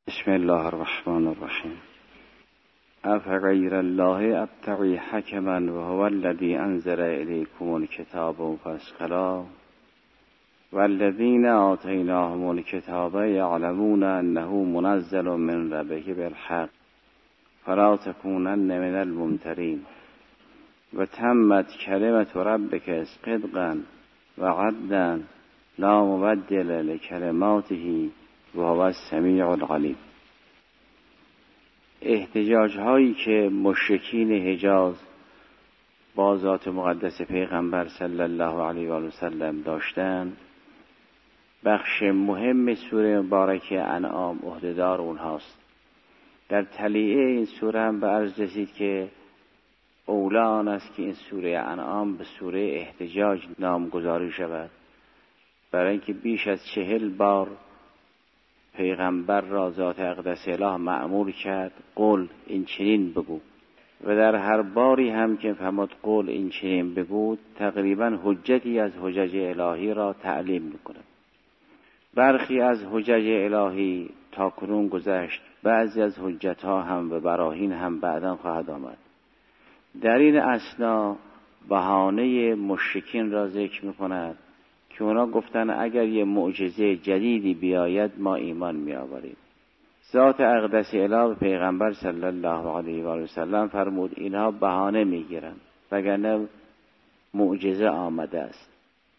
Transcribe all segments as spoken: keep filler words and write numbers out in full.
بسم الله الرحمن الرحیم. افغیر الله ابتغی حکما و هو الذی انزل الیکم الکتاب فاسقلا والذین آتیناهم الکتاب یعلمون انه منزل من ربک بالحق فلا تکونن من الممترین و تمت کلمت ربک صدقا و عدلا لا مبدل لکلماته و هو السمیع العلیم. احتجاج هایی که مشرکین حجاز با ذات مقدس پیغمبر صلی الله علیه و سلم داشتند، بخش مهم سوره مبارکه انعام عهده‌دار اونهاست. در تلیعه این سوره هم به عرض رسید که اولی آن است که این سوره انعام به سوره احتجاج نامگذاری شود، برای اینکه بیش از چهل بار پیغمبر را ذات اقدس اله مأمور کرد قل این چنین بگو، و در هر باری هم که فرمود قل این چنین بگو تقریبا حجتی از حجج الهی را تعلیم میکنه. برخی از حجج الهی تا کنون گذشت، بعضی از حجت ها هم و براهین هم بعداً خواهد آمد. در این اثنا بهانه مشرکین را ذکر میکند که اونا گفتن اگر یه معجزه جدیدی بیاید ما ایمان می آوریم. ذات اقدس اله پیغمبر صلی الله علیه و سلم فرمود اینها بهانه می گیرن وگرنه معجزه آمده است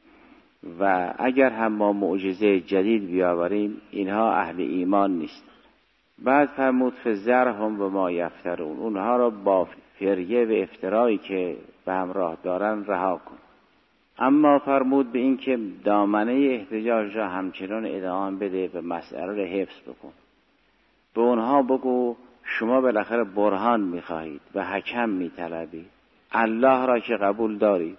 و اگر هم ما معجزه جدید بیاوریم اینها اهل ایمان نیست. بعد فرمود فذرهم و ما یفترون، اونها را با فریه و افترایی که به همراه دارن رها کن. اما فرمود به این که دامنه احتجاج را همچنان ادامه بده و مسئله را حفظ بکن. به اونها بگو شما بالاخره برهان میخواهید و حکم میطلبید، الله را که قبول دارید،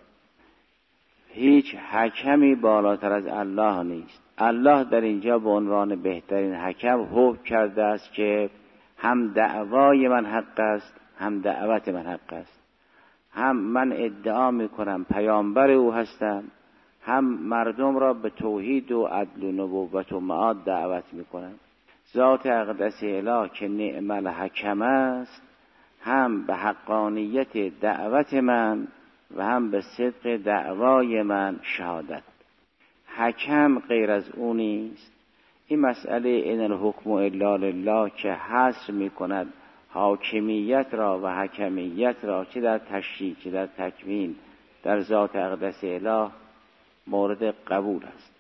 هیچ حکمی بالاتر از الله نیست. الله در اینجا به عنوان بهترین حکم حکم کرده است که هم دعوای من حق است هم دعوت من حق است، هم من ادعا میکنم پیامبر او هستم، هم مردم را به توحید و عدل و نبوت و معاد دعوت میکنم. ذات اقدس اله که نعم الحکم است هم به حقانیت دعوت من و هم به صدق دعوای من شهادت. حکم غیر از او نیست. این مسئله ان الحکم الا لله که حصر میکند حاکمیت را و حکمیت را چه در تشریع چه در تکوین در ذات اقدس اله مورد قبول است.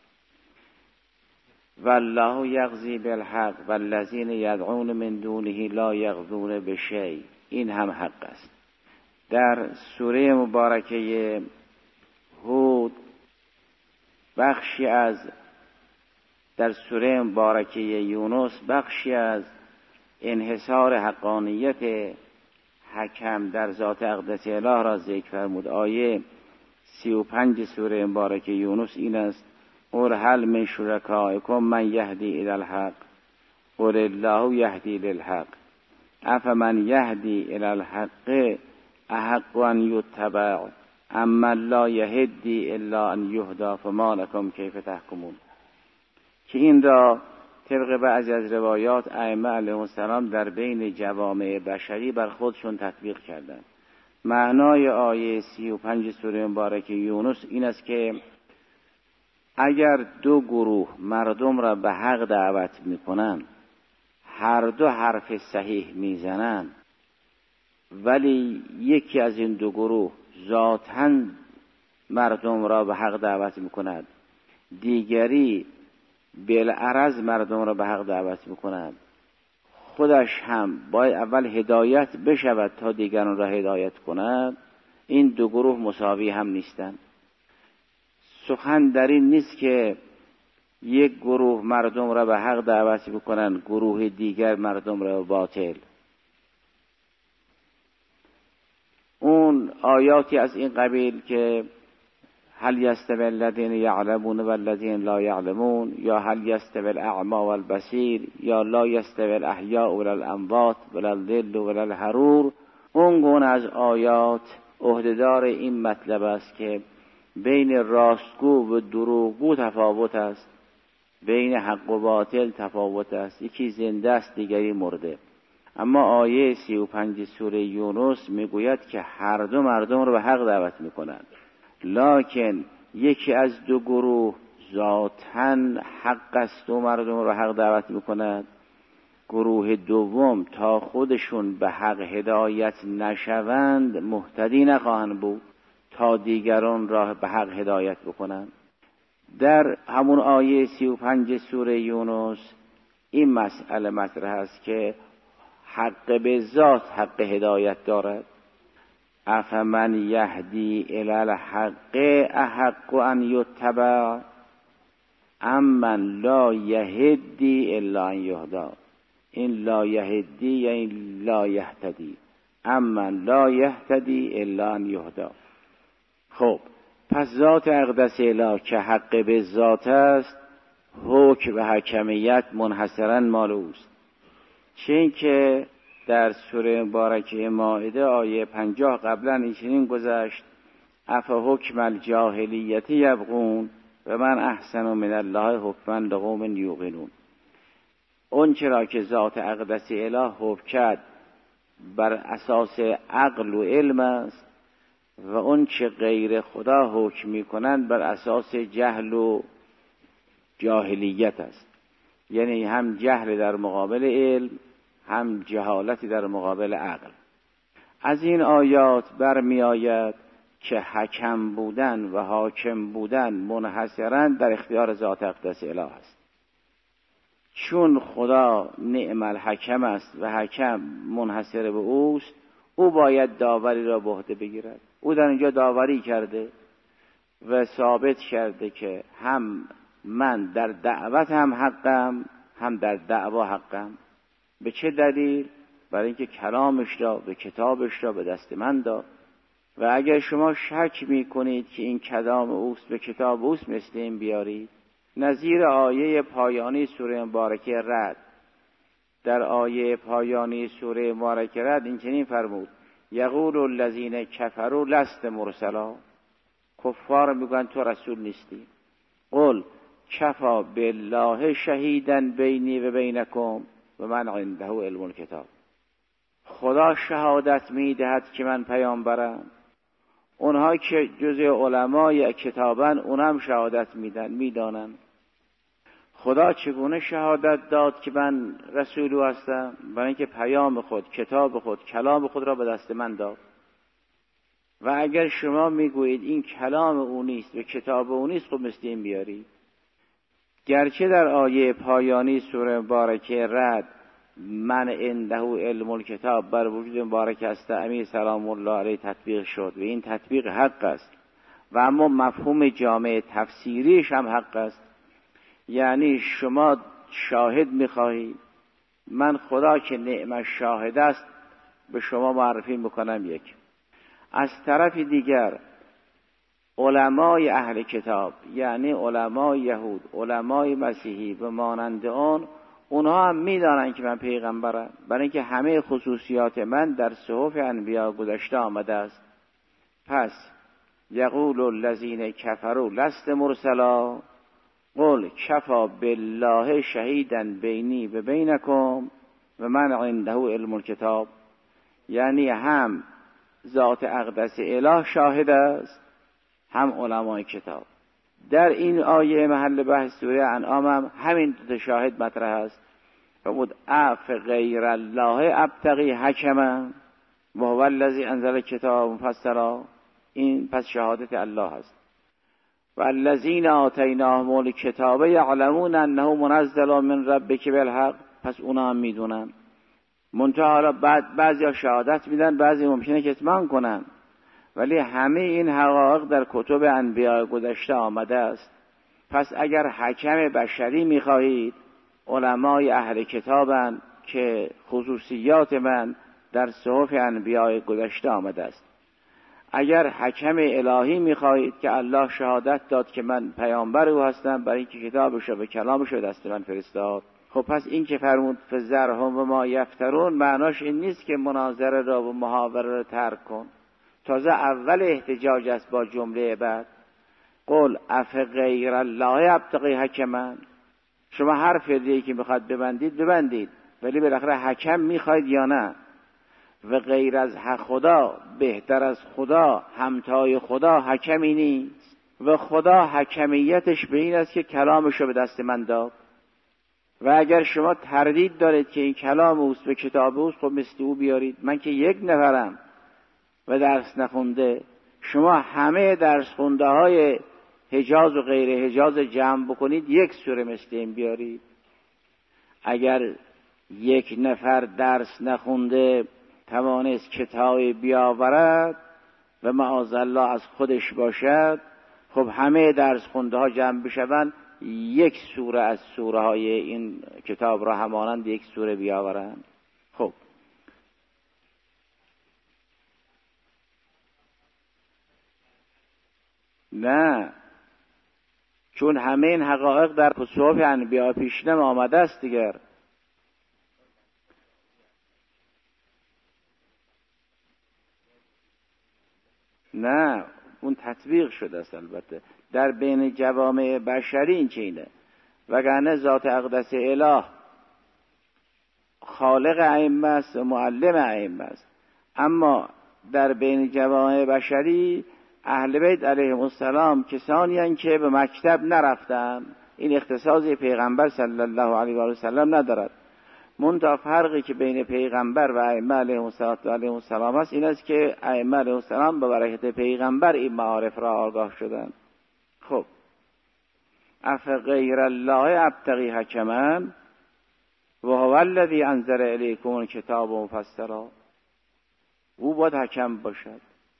والله یقضی بالحق والذین یدعون من دونه لا یقضون بشیء، این هم حق است. در سوره مبارکه هود بخشی از در سوره مبارکه یونس بخشی از انحصار حقانیت حکم در ذات اقدس اله را ذکر فرمود. آیه سی و پنج سوره مبارکه یونس این است: قل هل من شرکائکم من یهدی الی الحق قل الله یهدی للحق افمن یهدی الی الحق احق ان یتبع اما لا یهدی الا ان یهدی فما لکم کیف تحکمون. که این را طبق بعضی از روایات ائمه علیهم السلام در بین جوامع بشری بر خودشون تطبیق کردند. معنای آیه سی و پنج سوره مبارکه یونس این است که اگر دو گروه مردم را به حق دعوت میکنن، هر دو حرف صحیح میزنن، ولی یکی از این دو گروه ذاتاً مردم را به حق دعوت میکند، دیگری بالعرض مردم را به حق دعوت میکند، خودش هم باید اول هدایت بشود تا دیگران را هدایت کند، این دو گروه مساوی هم نیستند. سخن در این نیست که یک گروه مردم را به حق دعوت بکنند، گروه دیگر مردم را به باطل. اون آیاتی از این قبیل که هل یستوی الذین یعلمون و الذین لا یعلمون، یا هل یستوی الاعمی والبصیر، یا لا یستوی الاحیاء ولا الاموات ولا الظل ولا الحرور، اون گونه از آیات عهدهدار این مطلب است که بین راستگو و دروغگو تفاوت است. بین حق و باطل تفاوت است، یکی زنده است دیگری مرده. اما آیه سی و پنج سوره یونس میگوید که هر دو مردم رو به حق دعوت میکنند، لکن یکی از دو گروه ذاتاً حق است و مردم رو به حق دعوت میکنند، گروه دوم تا خودشون به حق هدایت نشوند مهتدی نخواهند بود تا دیگران را به حق هدایت بکنند. در همون آیه سی و پنج سوره یونس این مسئله مطرح است که حق به ذات حق هدایت دارد. افمن یهدی الی الحق احق ان یتبع امن لا یهدی الا ان یهدی. این لا یهدی یعنی لا یهتدی، امن لا یهتدی الا ان یهدی. خب پس ذات اقدس الهی که حق به ذات است، حکم و حکمیت منحصرا مال اوست. چه این که در سوره مبارکه مائده آیه پنجاه قبلا این چنین گذشت: افحکم الجاهلیت یبغون و من احسن من الله حکما لقوم یوقنون. اون چرا که ذات اقدس الهی حکم کرد بر اساس عقل و علم است و اون چه غیر خدا حکم میکنند بر اساس جهل و جاهلیت است، یعنی هم جهل در مقابل علم هم جهالتی در مقابل عقل. از این آیات برمی آید که حکم بودن و حاکم بودن منحصراً در اختیار ذات اقدس الهی است. چون خدا نعم الحکم است و حکم منحصر به اوست، او باید داوری را به عهده بگیرد. او در اینجا داوری کرده و ثابت کرده که هم من در دعوت هم حقم، هم در دعوا حقم. به چه دلیل؟ برای اینکه کلامش را به کتابش را به دست من داد و اگر شما شک می کنید که این کلام اوست به کتاب اوست، مثل این بیارید نظیر آیه پایانی سوره مبارکه رعد. در آیه پایانی سوره مبارکه رعد این چنین فرمود: یقول الذین کفروا لست مرسلا. کفار میگن تو رسول نیستی. قل کفا بالله شهیدا بینی و بینکم و من عنده علم الکتاب. خدا شهادت میدهد که من پیامبرم. اونها که جزء علمای کتابن اونم شهادت میدن میدانن. خدا چگونه شهادت داد که من رسول او هستم؟ برای اینکه پیام خود، کتاب خود، کلام خود را به دست من داد. و اگر شما میگویید این کلام او نیست و کتاب او نیست، خب مثل این بیارید. گرچه در آیه پایانی سوره مبارکه رعد من عنده علم الکتاب بر وجود مبارک است امیر سلام الله علیه تطبیق شد و این تطبیق حق است و اما مفهوم جامع تفسیریش هم حق است. یعنی شما شاهد میخواهید، من خدا که نعم شاهد است به شما معرفی میکنم. یک از طرف دیگر علمای اهل کتاب یعنی علمای یهود، علمای مسیحی و مانند آن، اونها هم میدانن که من پیغمبرم، برای اینکه همه خصوصیات من در صحف انبیا گذشته آمده است. پس یقول الذین کفروا لست مرسلا قل کفا بالله شهیدا بینی و بینکم و من عنده علم الکتاب. یعنی هم ذات اقدس اله شاهد است، هم علمای کتاب. در این آیه محل بحث سوره انعام هم همین دو شاهد مطرح است. فرمود اف غیر الله ابتغی حکما و هو الذی انزل کتاب مفصلا. این پس شهادت الله است. و الذین آتیناهم الکتاب یعلمون انه منزل من ربک بالحق. پس اونا هم میدونن. منتها حالا بعد بعضیا شهادت میدن، بعضی ممکنه کتمان کنن، ولی همه این حقایق در کتب انبیاء گذشته آمده است. پس اگر حکم بشری میخواهید، علمای اهل کتابن که خصوصیات من در صحف انبیاء گذشته آمده است. اگر حکم الهی میخواهید که الله شهادت داد که من پیامبر او هستم برای اینکه کتابش و کلامش رو دست من فرستاد، خب پس این که فرمود فذرهم و ما یفترون معناش این نیست که مناظره را و محاوره را ترک کن. تازه اول احتجاج است با جمله بعد قل اف غیر الله ابتغی حکما. شما هر فردی که بخواد ببندید ببندید، ولی بالاخره حکم میخواید یا نه؟ و غیر از خدا، بهتر از خدا، همتای خدا حکمی نیست. و خدا حکمیتش به این است که کلامشو به دست من داد. و اگر شما تردید دارید که این کلام اوست و کتاب اوست، خب مثل او بیارید. من که یک نفرم و درس نخونده، شما همه درس خونده های حجاز و غیر حجاز جمع بکنید، یک سوره مثل این بیارید. اگر یک نفر درس نخونده توانست کتابی بیاورد و معاذالله از خودش باشد، خب همه درس خونده ها جمع بشوند، یک سوره از سوره های این کتاب را همانند یک سوره بیاورند. خب نه، چون همه این حقایق در صحف انبیا پیشنم آمده است دیگر. نه، اون تطبیق شده است. البته در بین جوامع بشری این چینه، وگرنه ذات اقدس اله خالق ائمه است و معلم ائمه است. اما در بین جوامع بشری اهل بیت علیهم السلام کسانی هستند که به مکتب نرفتن. این اختصاص پیغمبر صلی الله علیه و آله و سلم ندارد. منتها فرقی که بین پیغمبر و ائمه علیهم السلام است این است که ائمه علیهم السلام به برکت پیغمبر این معارف را آگاه شدند. خب افغیر الله ابتغی حکما و هو الذی انزل الیکم الکتاب مفصلا. او باید حکم باشد.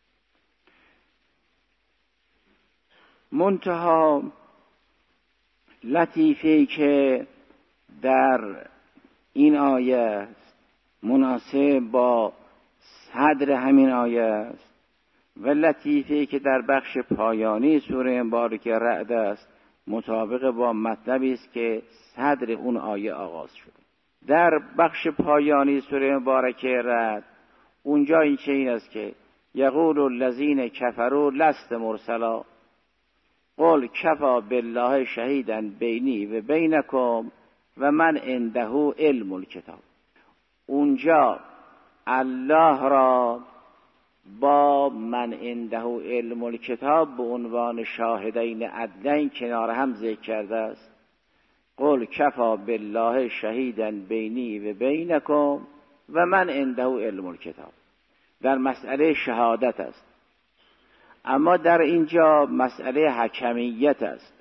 منتها لطیفه‌ای که در این آیه است مناسب با صدر همین آیه است و لطیفه‌ای که در بخش پایانی سوره مبارکه رعد است مطابق با مطلبی است که صدر اون آیه آغاز شده. در بخش پایانی سوره مبارکه رعد اونجا این چه این است که یقول الذین کفروا لست مرسلا قل کفی بالله شهیدا بینی و بینکم و من عنده علم الکتاب. اونجا الله را با من عنده علم الکتاب به عنوان شاهدین عدلین کنار هم ذکر کرده است. قل کفی بالله شهیدا بینی و بینکم و من عنده علم الکتاب. در مسئله شهادت است. اما در اینجا مسئله حکمیت است.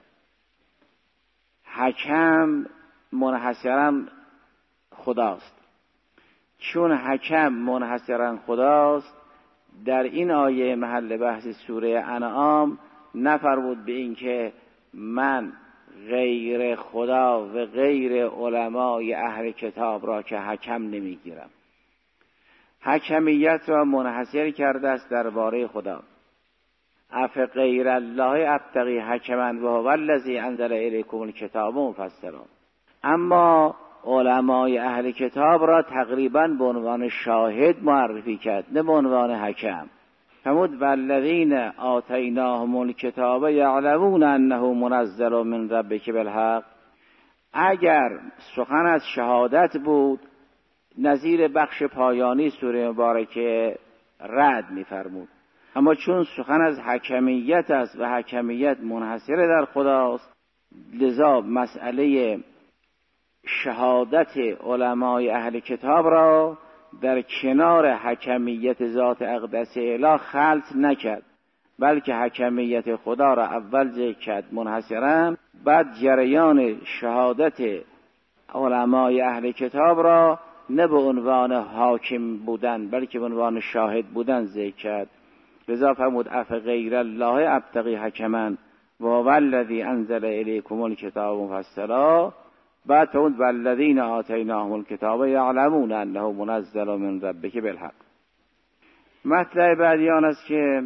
حکم منحصراً خداست. چون حکم منحصراً خداست، در این آیه محل بحث سوره انعام نفرمود به این که من غیر خدا و غیر علمای اهل کتاب را که حکم نمیگیرم. حکمیت را منحصر کرده است درباره خدا. افغیر الله ابتغی حکما و هو الذی انزل الیکم الکتاب مفصلا. اما علمای اهل کتاب را تقریبا به عنوان شاهد معرفی کرد، نه به عنوان حکم. فرمود والذین آتیناهم الکتاب یعلمون انه منزل من ربک بالحق. اگر سخن از شهادت بود نظیر بخش پایانی سوره مبارکه رعد می‌فرمود. اما چون سخن از حکمیت است و حکمیت منحصر در خداست، لذا مسئله شهادت علمای اهل کتاب را در کنار حکمیت ذات اقدس اله خلط نکرد، بلکه حکمیت خدا را اول ذکر کرد منحصرا، بعد جریان شهادت علمای اهل کتاب را نه به عنوان حاکم بودن بلکه به عنوان شاهد بودن ذکر کرد. لذا فرمود افغیر الله ابتغی حکما و هو الذی انزل الیکم الکتاب مفصلا. بعد فرمود والذین آتیناهم الکتاب یعلمون انه منزل من ربک بالحق. مطلب بعدی آن است که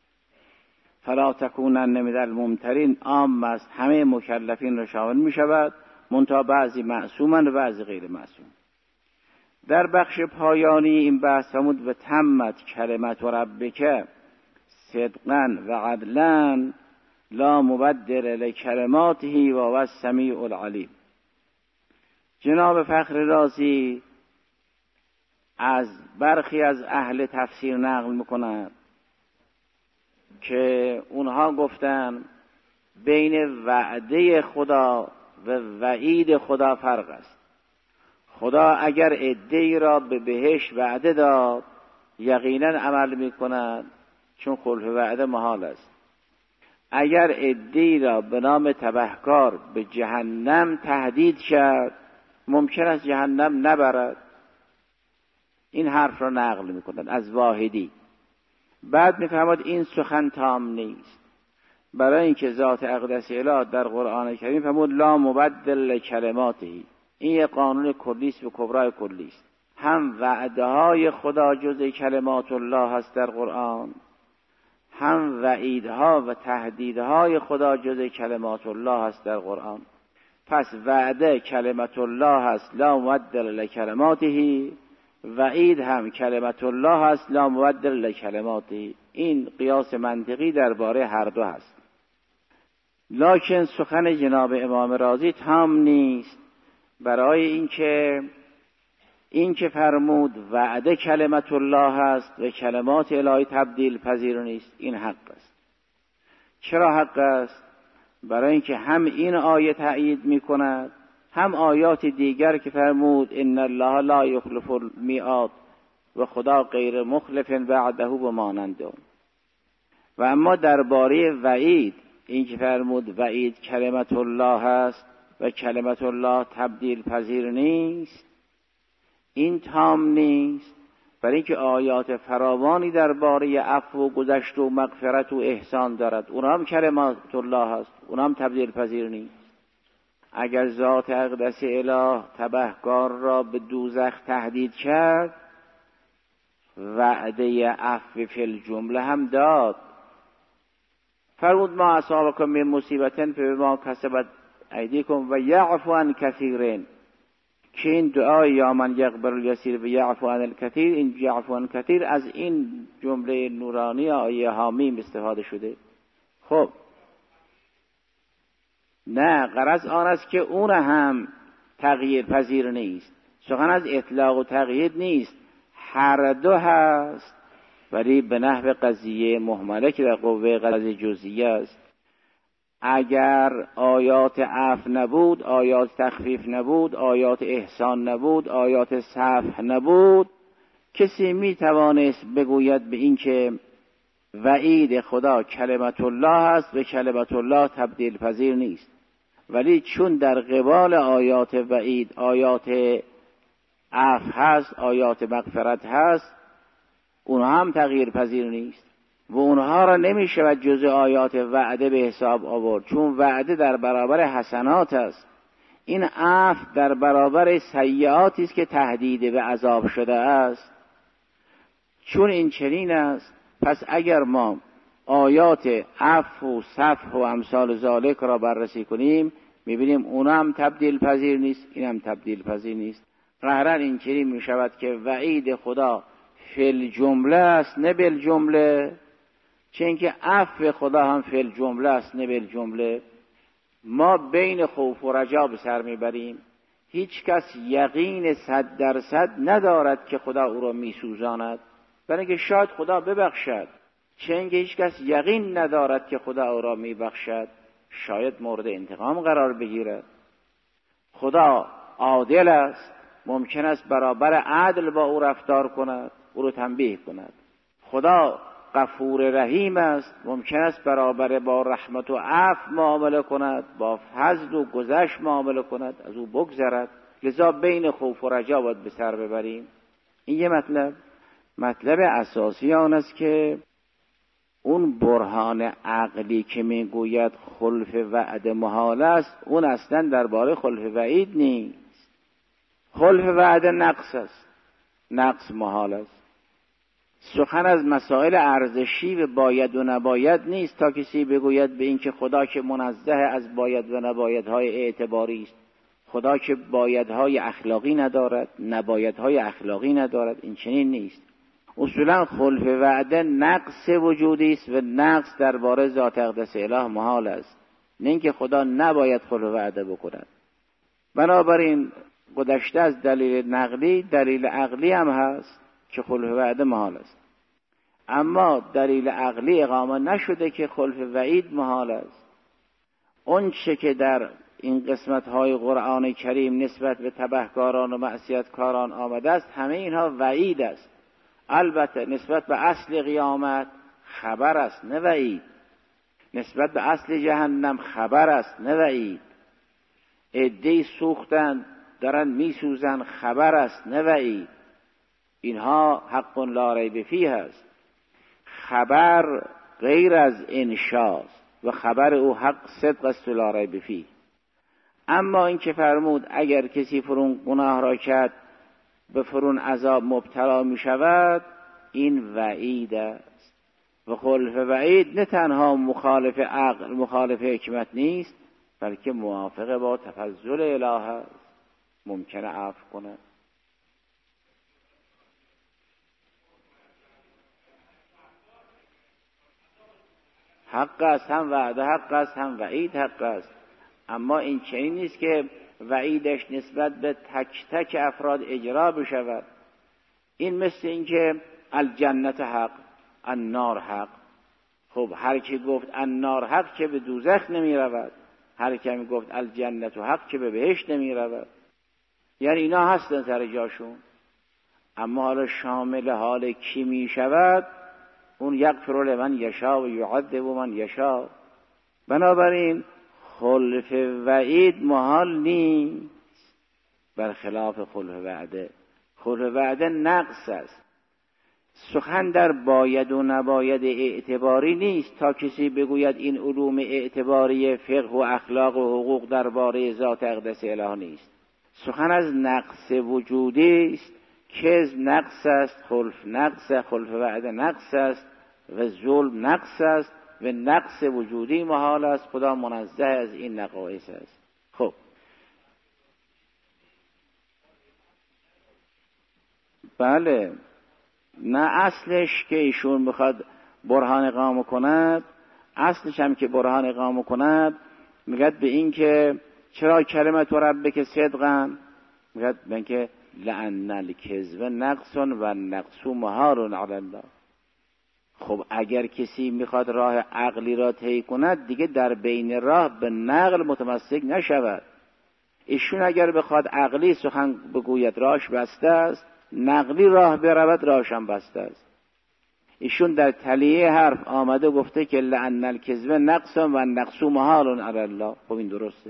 فلا تکونن من الممترین عام است، همه مکلفین را شامل می شود، منتها بعضی معصومند و بعضی غیر معصوم. در بخش پایانی این بحث فرمود و تمت کلمت ربک صدقا و عدلا لا مبدل لکلماته و هو السمیع العلیم. جناب فخر رازی از برخی از اهل تفسیر نقل میکنند که اونها گفتن بین وعده خدا و وعید خدا فرق است. خدا اگر عده‌ای را به بهشت وعده داد یقینا عمل میکند، چون خلف وعده محال است. اگر عده‌ای را به نام تبهکار به جهنم تهدید کرد ممکن است جهنم نبرد. این حرف را نقل میکنند از واحدی. بعد میفهمد این سخن تام نیست، برای اینکه ذات اقدس اله در قرآن کریم فرمود لا مبدل کلماته. این یک قانون کلی است و کبرای کلی است. هم وعده های خدا جزء کلمات الله هست در قرآن، هم وعیدها و تهدیدهای خدا جزء کلمات الله هست در قرآن. پس وعده کلمت الله هست لا مبدل لکلماته، وعید هم کلمت الله هست لا مبدل لکلماته. این قیاس منطقی درباره هر دو هست. لکن سخن جناب امام رازی تام نیست، برای اینکه این که فرمود وعده کلمت الله است و کلمات الهی تبدیل پذیر نیست، این حق است. چرا حق است؟ برای اینکه هم این آیه تأیید می کند، هم آیات دیگر که فرمود ان الله لا یخلف المیعاد و خدا غیر مخلف بعده و مانند اون. و اما درباره وعید، این که فرمود وعید کلمت الله است و کلمت الله تبدیل پذیر نیست، این تام نیست، برای اینکه آیات فراوانی درباره عفو و گذشت و مغفرت و احسان دارد، اونها هم کلمات الله هست، اونها هم تبدیل پذیر نیست. اگر ذات اقدس اله تبهکار را به دوزخ تهدید کرد وعده عفو فی الجمله هم داد. فرمود ما اصابکم من مصیبت فبما کسبت ایدیکم و یعفو عن کثیر، که این دعای یا من یقبل الیسیر و یعفو عن الکثیر، این یعفو عن کثیر از این جمله نورانی آیه حامیم استفاده شده. خب نه، غرض آن است که اون هم تغییر پذیر نیست. سخن از اطلاق و تغییر نیست، هر دو هست، ولی به نحو قضیه مهمله که در قوه قضیه جزئیه است. اگر آیات عفو نبود، آیات تخفیف نبود، آیات احسان نبود، آیات صفح نبود، کسی می توانست بگوید به این که وعید خدا کلمت الله است و کلمت الله تبدیل پذیر نیست. ولی چون در قبال آیات وعید آیات عفو هست، آیات مغفرت هست، اونها هم تغییر پذیر نیست و اونها را نمی شود جزء آیات وعده به حساب آورد، چون وعده در برابر حسنات است. این عفو در برابر سیئاتی است که تهدید به عذاب شده است. چون این چنین است، پس اگر ما آیات عفو و صفح و امثال ذالک را بررسی کنیم میبینیم اونها هم تبدیل پذیر نیست، این هم تبدیل پذیر نیست. قهرن این چنین می شود که وعید خدا فی الجمله است نه بالجمله، چون که عفو خدا هم فی الجمله است نه بالجمله. ما بین خوف و رجا به سر میبریم. هیچ کس یقین صد درصد ندارد که خدا او را میسوزاند، برای اینکه شاید خدا ببخشد. چون که هیچ کس یقین ندارد که خدا او را میبخشد، شاید مورد انتقام قرار بگیرد. خدا عادل است، ممکن است برابر عدل با او رفتار کند، او را تنبیه کند. خدا غفور رحیم است، ممکن است برابر با رحمت و عفو معامله کند، با فضل و گذشت معامله کند، از او بگذرد. لذا بین خوف و رجا باید به سر ببریم. این یه مطلب. مطلب اساسی آن است که اون برهان عقلی که میگوید خلف وعد محال است، اون اصلا درباره خلف وعید نیست. خلف وعد نقص است، نقص محال است. سخن از مسائل ارزشی و باید و نباید نیست تا کسی بگوید به این که خدا که منزه از باید و نبایدهای اعتباری است، خدا که بایدهای اخلاقی ندارد، نبایدهای اخلاقی ندارد. این چنین نیست. اصولا خلف وعده نقص وجودی است و نقص درباره ذات اقدس اله محال است، نه اینکه خدا نباید خلف وعده بکند. بنابراین گذشته از دلیل نقلی، دلیل عقلی هم هست که خلف وعده محال است. اما دلیل عقلی اقامه نشده که خلف وعید محال است. اون چه که در این قسمت‌های قرآن کریم نسبت به تبهکاران و معصیتکاران آمده است، همه اینها وعید است. البته نسبت به اصل قیامت خبر است نه وعید. نسبت به اصل جهنم خبر است نه وعید. عده‌ای سوختن دارن میسوزن خبر است نه وعید. اینها حق لا ریب فیه است. خبر غیر از انشاست و خبر او حق صدق است و لا ریب فیه. اما این که فرمود اگر کسی فرون گناه را کرد به فرون عذاب مبتلا می شود، این وعید است. و خلف وعید نه تنها مخالف عقل مخالف حکمت نیست، بلکه موافق با تفضل الهه است. ممکنه عفو کنه. حق است، هم وعده حق است، هم وعید حق است. اما این چنین نیست که وعیدش نسبت به تک تک افراد اجرا بشود. این مثل این که الجنت حق، النار حق. خب هر کی گفت النار حق که به دوزخ نمی رود، هر کی گفت الجنت حق که به بهشت نمی رود. یعنی اینا هستن سر جاشون. اما حالا شامل حال کی می شود؟ اون یغفر لمن یشاء و یعذب من یشاء. بنابراین خلف وعید محال نیست، برخلاف خلف وعده. خلف وعده نقص است. سخن در باید و نباید اعتباری نیست تا کسی بگوید این علوم اعتباری فقه و اخلاق و حقوق درباره ذات اقدس اله نیست. سخن از نقص وجودی است. کذب نقص است، خلف نقص است، خلف وعده نقص است و ظلم نقص است و نقص وجودی محال است. خدا منزه از این نقایص است. خب بله، نه اصلش که ایشون میخواد برهان اقامه کند، اصلش هم که برهان اقامه کند میگد به این که چرا کلمت ربک صدقا، میگد به این که لأن الکذب نقص و نقص محال علی الله. خب اگر کسی میخواد راه عقلی را طی کند دیگه در بین راه به نقل متمسک نشود. ایشون اگر بخواد عقلی سخن بگوید راهش بسته است، نقلی راه برود راهش هم بسته است. ایشون در تلیه حرف آمده گفته که لأن الکذب نقص و نقص محال علی الله. خب این درسته.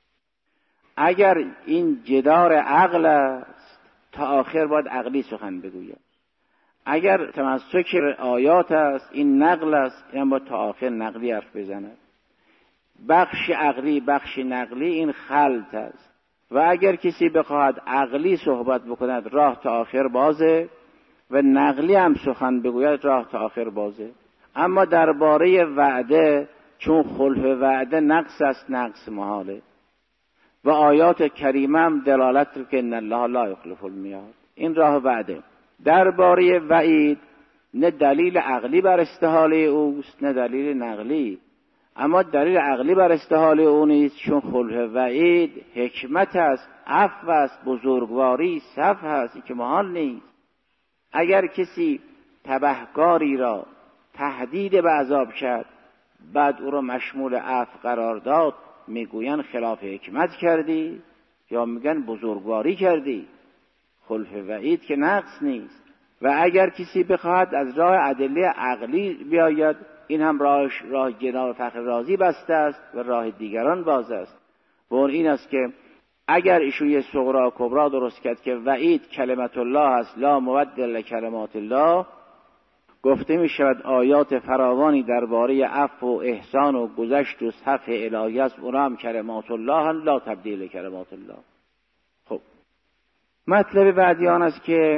اگر این جدار عقل است تا آخر باید عقلی سخن بگوید. اگر تمسک آیات است این نقل است، این باید تا آخر نقلی حرف بزند. بخش عقلی بخش نقلی این خلط است. و اگر کسی بخواهد عقلی صحبت بکند راه تا آخر بازه و نقلی هم سخن بگوید راه تا آخر بازه. اما درباره وعده چون خلف وعده نقص است، نقص محاله و آیات کریمه هم دلالت رو که ان الله لا یخلف المیعاد. این راه وعده. درباره وعید نه دلیل عقلی بر استحاله اوست نه دلیل نقلی. اما دلیل عقلی بر استحاله او نیست، چون خلف وعید حکمت است، عفو است، بزرگواری، صفح است، این که محال نیست. اگر کسی تبهکاری را تهدید به عذاب کرد بعد او را مشمول عفو قرار داد، میگوین خلاف حکمت کردی یا میگن بزرگواری کردی. خلف وعید که نقص نیست. و اگر کسی بخواهد از راه ادله عقلی بیاید، این هم راهش راه جناب فخر رازی بسته است و راه دیگران باز است. و اون این است که اگر ایشون یه صغرا کبرا درست کرد که وعید کلمت الله است لا مبدل لکلمات الله، گفته می شود آیات فراوانی درباره عفو و احسان و گذشت و صفح الهی است، اونها هم کلمات الله هم لا تبدیل کلمات الله. خب مطلب بعدی آن است که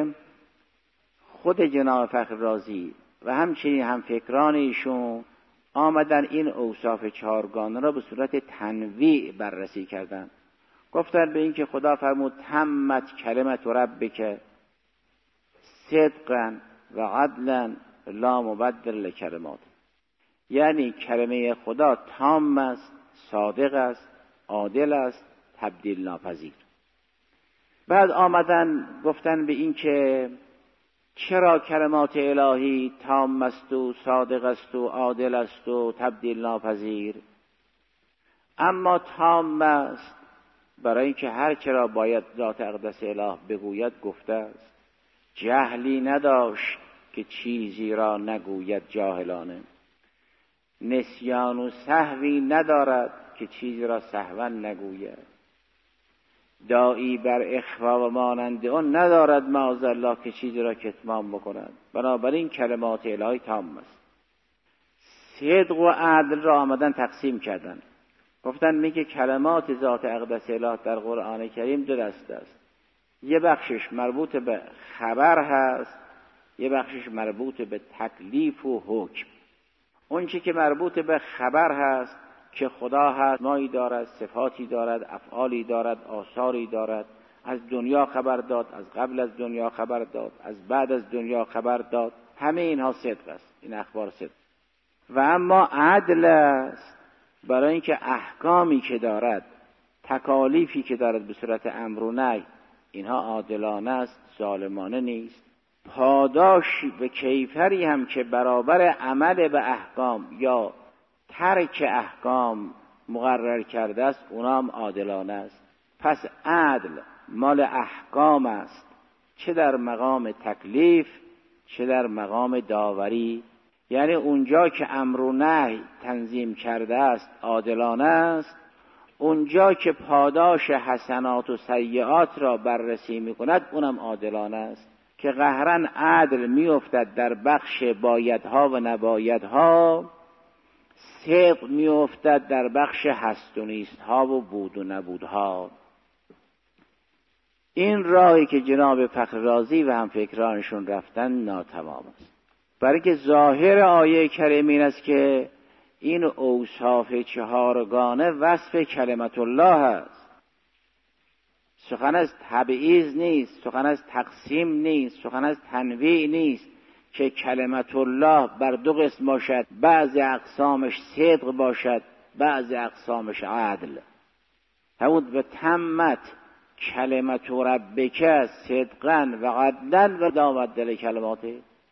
خود جناب فخر رازی و همچنین هم فکران ایشون آمدن این اوصاف چهارگانه را به صورت تنویع بررسی کردن. گفتن به این که خدا فرمود تمت کلمت ربک صدقا و عدلا لا مبدل لکلمات، یعنی کلمه خدا تام است، صادق است، عادل است، تبدیل ناپذیر. بعد آمدن گفتن به این که چرا کلمات الهی تام است و صادق است و عادل است و تبدیل ناپذیر، اما تام است برای اینکه هر چرا باید ذات اقدس اله بگوید گفته است. جهلی نداشت که چیزی را نگوید جاهلانه، نسیان و سهوی ندارد که چیزی را سهوا نگوید، داعی بر اخفا و مانند آن ندارد معاذالله که چیزی را کتمان بکند. بنابراین کلمات الهی تام است. صدق و عدل را آمدن تقسیم کردن، گفتن میگه کلمات ذات اقدس اله در قرآن کریم دو دسته است، یه بخشش مربوط به خبر هست، یه بخشش مربوط به تکلیف و حکم. اون چی که مربوط به خبر هست که خدا هست، مایی دارد، صفاتی دارد، افعالی دارد، آثاری دارد، از دنیا خبر داد، از قبل از دنیا خبر داد، از بعد از دنیا خبر داد، همه اینها صدق است، این اخبار صدق. و اما عدل است برای اینکه احکامی که دارد، تکالیفی که دارد به صورت امر و نهی، اینها عادلانه است، ظالمانه نیست. پاداش به کیفری هم که برابر عمل به احکام یا ترک احکام مقرر کرده است، اونها هم عادلانه است. پس عدل مال احکام است، چه در مقام تکلیف چه در مقام داوری. یعنی اونجا که امر و نهی تنظیم کرده است عادلانه است، اونجا که پاداش حسنات و سیئات را بررسی میکند اونم عادلانه است. که قهرن عدل میافتد در بخش بایدها و نبایدها، صدق میافتد در بخش هست و نیستها و بود و نبودها. این راهی که جناب فخر رازی و هم فکرانشون رفتن ناتمام است، برای که ظاهر آیه کریم این است که این اوصاف چهارگانه وصف کلمت الله است. سخن از تبعیض نیست، سخن از تقسیم نیست، سخن از تنویع نیست که کلمت الله بر دو قسم باشد، بعض اقسامش صدق باشد، بعض اقسامش عدل. همون به تمت کلمت ربک صدقا و عدلا و دامت دل کلماته.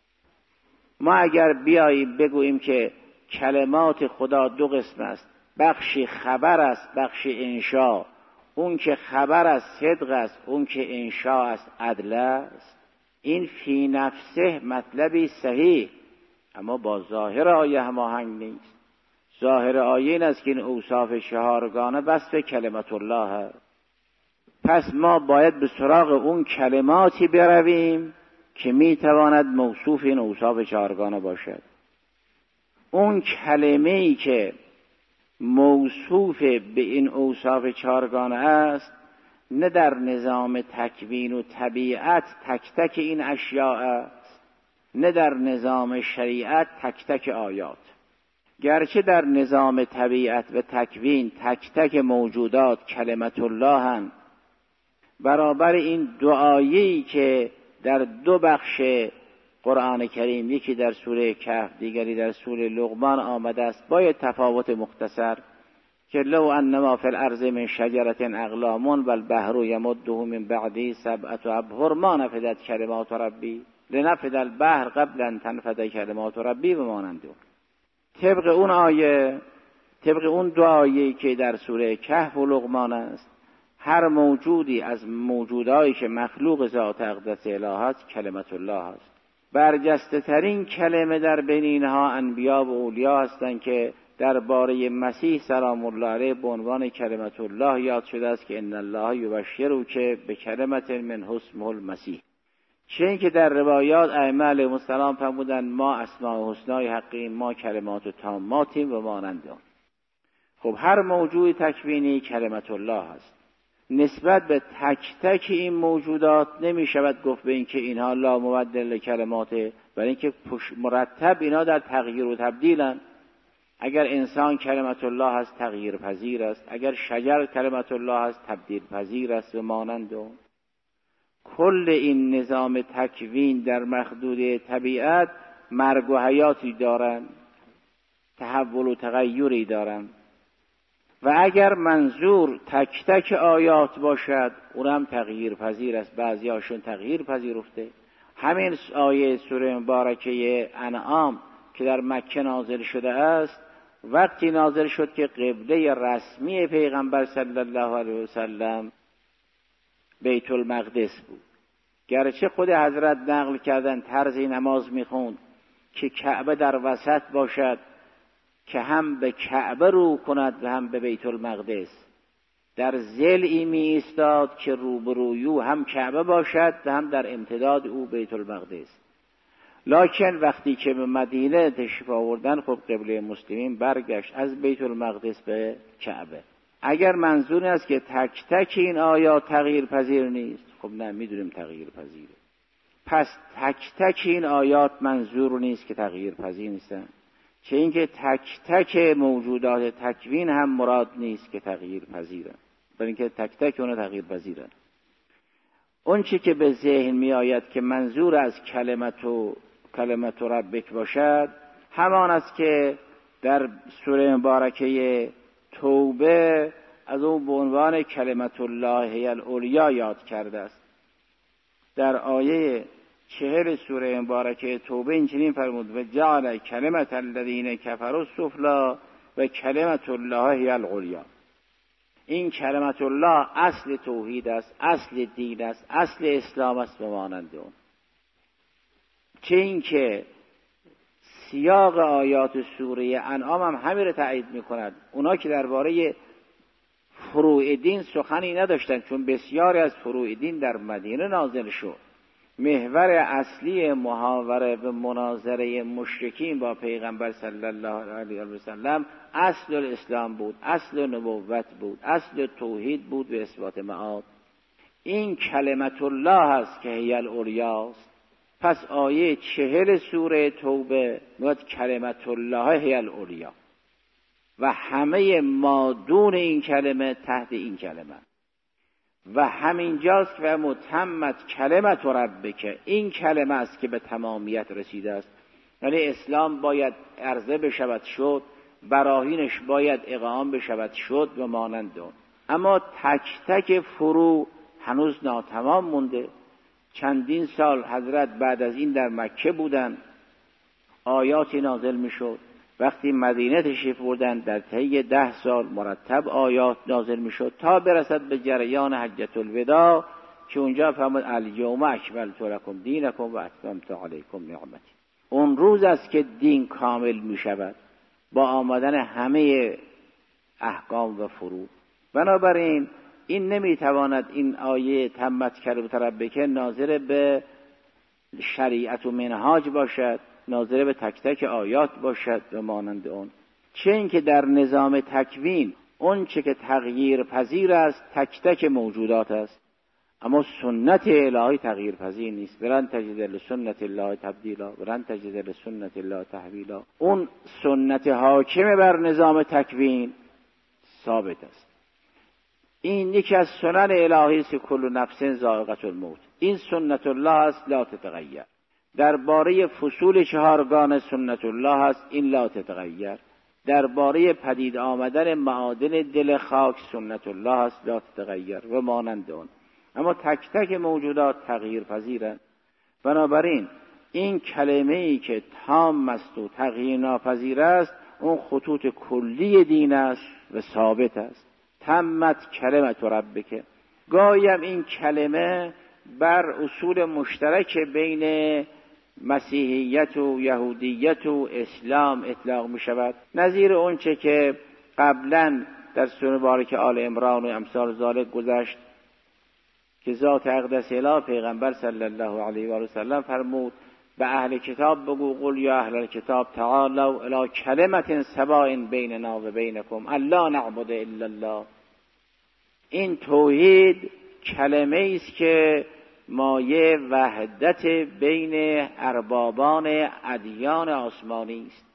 ما اگر بیاییم بگوییم که کلمات خدا دو قسم است، بخشی خبر است، بخشی انشا، اون که خبر است صدق است، اون که انشا است عدل است، این فی نفسه مطلبی صحیح، اما با ظاهر آیه هماهنگ نیست. ظاهر آیه این است که این اوصاف چهارگانه وصف کلمت الله است. پس ما باید به سراغ اون کلماتی برویم که میتواند موصوف این اوصاف چهارگانه باشد. اون کلمه‌ای که موصوف به این اوصاف چهارگانه است، نه در نظام تکوین و طبیعت تک تک این اشیاء است، نه در نظام شریعت تک تک آیات. گرچه در نظام طبیعت و تکوین تک تک موجودات کلمت الله هم، برابر این دو آیه‌ای که در دو بخش قرآن کریم، یکی در سوره کهف دیگری در سوره لقمان آمده است، با تفاوت مختصر که لو انما فی الارض من شجرة اقلام والبحر یمده من بعده سبعة ابحر ما نفدت کلمات ربی لنفد البحر قبل ان تنفد کلمات ربی و مانند اون. طبق اون آیه، طبق اون دو آیه که در سوره کهف و لقمان است، هر موجودی از موجودایی که مخلوق ذات اقدس اله است کلمت الله است. برجسته ترین کلمه در بین اینها انبیا و اولیا هستند که درباره مسیح سلام الله علیه به عنوان کلمت الله یاد شده است که ان الله یبشرک بکلمة منه اسمه المسیح. چه اینکه در روایات ائمه علیهم السلام فرمودند ما اسماء الحسنای حقیم، ما کلمات تاماتیم و مانند آن. خب هر موجود تکوینی کلمت الله است. نسبت به تک تک این موجودات نمی شود گفت به این که اینها لا مبدل لکلماته، برای اینکه مرتب اینها در تغییر و تبدیلن. اگر انسان کلمت الله است تغییر پذیر است، اگر شجر کلمت الله است تبدیل پذیر است و مانند اون. کل این نظام تکوین در مخدود طبیعت مرگ و حیاتی دارن، تحول و تغییری دارن. و اگر منظور تک تک آیات باشد اونم تغییر پذیر است، بعضی هاشون تغییر پذیرفته. همین آیه سوره مبارکه انعام که در مکه نازل شده است، وقتی نازل شد که قبله رسمی پیغمبر صلی الله علیه و سلم بیت المقدس بود، گرچه خود حضرت نقل کردن طرزی نماز میخوند که کعبه در وسط باشد که هم به کعبه رو کند و هم به بیت المقدس، در ضلعی می ایستاد که روبروی هم کعبه باشد و هم در امتداد او بیت المقدس. لکن وقتی که به مدینه تشریف آوردن، خب قبله مسلمین برگشت از بیت المقدس به کعبه. اگر منظور است که تک تک این آیات تغییر پذیر نیست، خب نه، میدونیم تغییر پذیره. پس تک تک این آیات منظور نیست که تغییر پذیر نیستن، چه اینکه تک تک موجودات تکوین هم مراد نیست که تغییر پذیرن، برای اینکه تک تک اون تغییر پذیرن. اون چی که به ذهن می آید که منظور از کلمت و کلمت ربک باشد، همان است که در سوره مبارکه توبه از اون به عنوان کلمت الله هی العلیا یاد کرده است. در آیه چهل سوره مبارکه توبه اینچنین فرمود: و جعل کلمت الذین کفروا السفلی و کلمت الله هی العلیا. این کلمت الله اصل توحید است، اصل دین است، اصل اسلام است و مانند اون. چه این که سیاق آیات سوره انعام هم همین رو تایید می‌کند. اونا که درباره فروع دین سخنی نداشتن، چون بسیاری از فروع دین در مدینه نازل شد. محور اصلی محاوره و مناظره مشرکین با پیغمبر صلی الله علیه و سلم اصل الاسلام بود، اصل نبوت بود، اصل توحید بود و اثبات معاد. این کلمت الله است که هی العلیاست. پس آیه چهل سوره توبه میگوید کلمت الله هی العلیا و همه مادون این کلمه تحت این کلمه. و همینجاست که متمت کلمت ربک، این کلمه است که به تمامیت رسیده است. یعنی اسلام باید عرضه بشود شد، براهینش باید اقام بشود شد و مانند اون. اما تک تک فرو هنوز ناتمام مونده. چندین سال حضرت بعد از این در مکه بودن، آیاتی نازل می شد. وقتی مدینه تشریف بردن در طی ده سال مرتب آیات نازل می شد تا برسد به جریان حجة الوداع که اونجا فرمود الیوم اکملت لکم دینکم و اتممت علیکم نعمتی. اون روز است که دین کامل می شود با آمدن همه احکام و فروع. بنابراین این نمی تواند این آیه تمت کلمت ربک ناظر به شریعت و منهاج باشد، ناظر به تک تک آیات باشد و مانند اون. چه اینکه در نظام تکوین اون چه که تغییر پذیر است تک تک موجودات است، اما سنت الهی تغییر پذیر نیست. ولن تجد لسنت الله تبدیلا ولن تجد لسنت الله تحویلا. اون سنت حاکم بر نظام تکوین ثابت است. این یکی از سنن الهی است که کل نفس ذائقة الموت. این سنت الله است لا تتغیر. درباره فصول چهارگان سنت الله است، این لا تتغیر. درباره پدید آمدن معادن دل خاک سنت الله است لا تتغیر و مانند اون. اما تک تک موجودات تغییر پذیرند. بنابراین این کلمه ای که تام است و تغییر ناپذیر است، اون خطوط کلی دین است و ثابت است. تمت کلمت ربک. گایم این کلمه بر اصول مشترک بین مسیحیت و یهودیت و اسلام اطلاق می شود، نظیر اون چه که قبلا در سوره مبارکه آل عمران و امثال ذالک گذشت که ذات اقدس اله پیغمبر صلی الله علیه و آله و سلم فرمود به اهل کتاب بگو قل یا اهل الکتاب تعالوا الی کلمة سواء بیننا و بینکم الا نعبد الا الله. این توحید کلمه است که مایه وحدت بین اربابان ادیان آسمانی است.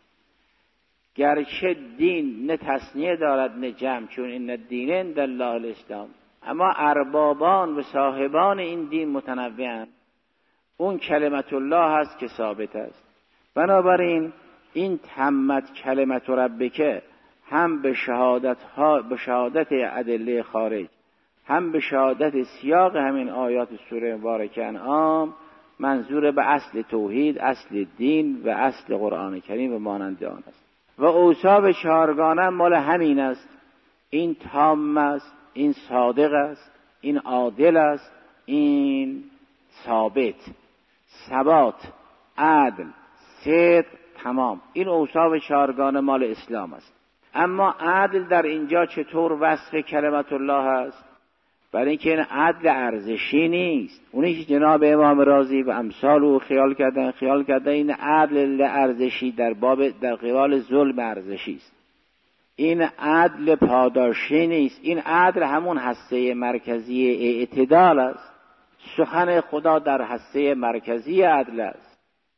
گرچه دین نه تصنیه دارد نه جمع، چون این دین عند الله الاسلام، اما اربابان و صاحبان این دین متنوعند. اون کلمت الله هست که ثابت است. بنابراین این تمت کلمت ربک هم به شهادت ها به شهادت ادله خارج، هم به شهادت سیاق همین آیات سوره مبارکه انعام منظور به اصل توحید، اصل دین و اصل قرآن کریم و مانند آن است. و اوصاف چهارگانه مال همین است. این تام است، این صادق است، این عادل است، این ثابت. ثبات، عدل، صدق، تمام. این اوصاف چهارگانه مال اسلام است. اما عدل در اینجا چطور وصف کلمت الله است؟ برای اینکه این عدل ارزشی نیست. اونی که جناب امام رازی و امثال او خیال کردن خیال کردن این عدل ارزشی در باب در قبال ظلم ارزشی است. این عدل پاداشی نیست. این عدل همون هسته مرکزی اعتدال است. سخن خدا در هسته مرکزی عدل است.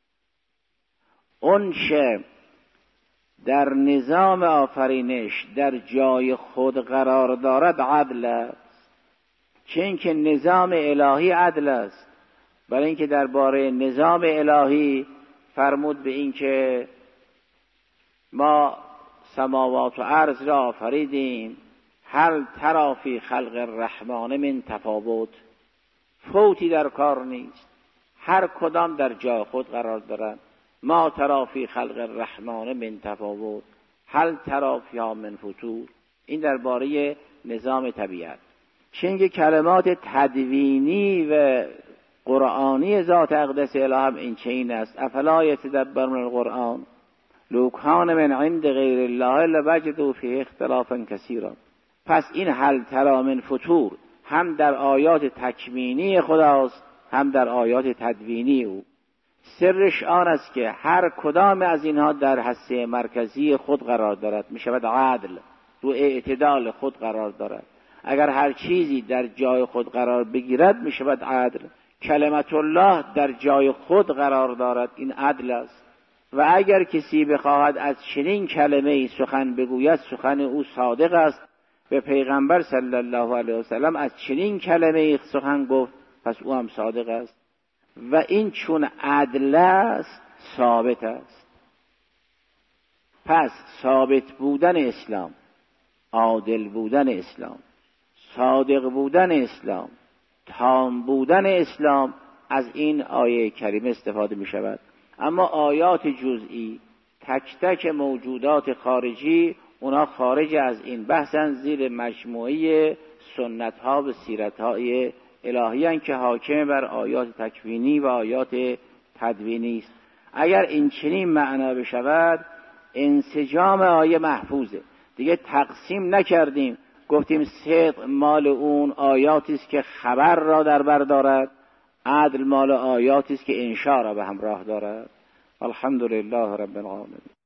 اون چه در نظام آفرینش در جای خود قرار دارد عدل است. چه اینکه نظام الهی عدل است. برای اینکه درباره نظام الهی فرمود به اینکه ما سماوات و ارض را آفریدیم هل تری فی خلق الرحمن من تفاوت. فوتی در کار نیست، هر کدام در جای خود قرار دارند. ما تری فی خلق الرحمن من تفاوت هل تری فیها من فطور. این درباره نظام طبیعت. چنین کلمات تدوینی و قرآنی ذات اقدس اله هم این چنین است. افلا یتدبرون القرآن لو کان من عند غیر الله لوجدوا فیه اختلافا کثیرا. پس این هل تری من فطور هم در آیات تکوینی خداست، هم در آیات تدوینی او. سرش آن است که هر کدام از اینها در هسته مرکزی خود قرار دارد، می شود عدل، رو اعتدال خود قرار دارد. اگر هر چیزی در جای خود قرار بگیرد می شود عدل. کلمت الله در جای خود قرار دارد، این عدل است. و اگر کسی بخواهد از چنین کلمه‌ای سخن بگوید سخن او صادق است. به پیغمبر صلی الله علیه و سلم از چنین کلمه‌ای سخن گفت، پس او هم صادق است. و این چون عدل است ثابت است. پس ثابت بودن اسلام، عادل بودن اسلام، صادق بودن اسلام، تام بودن اسلام از این آیه کریمه استفاده می شود. اما آیات جزئی تک تک موجودات خارجی اونا خارج از این بحثن، زیر مجموعه سنت ها و سیرت های الهی هستند که حاکم بر آیات تکوینی و آیات تدوینی است. اگر این چنین معنا بشود انسجام آیه محفوظه. دیگه تقسیم نکردیم گفتیم صدق مال اون آیاتی است که خبر را در بر دارد، عدل مال آیاتی است که انشاء را به همراه دارد. الحمدلله رب العالمین.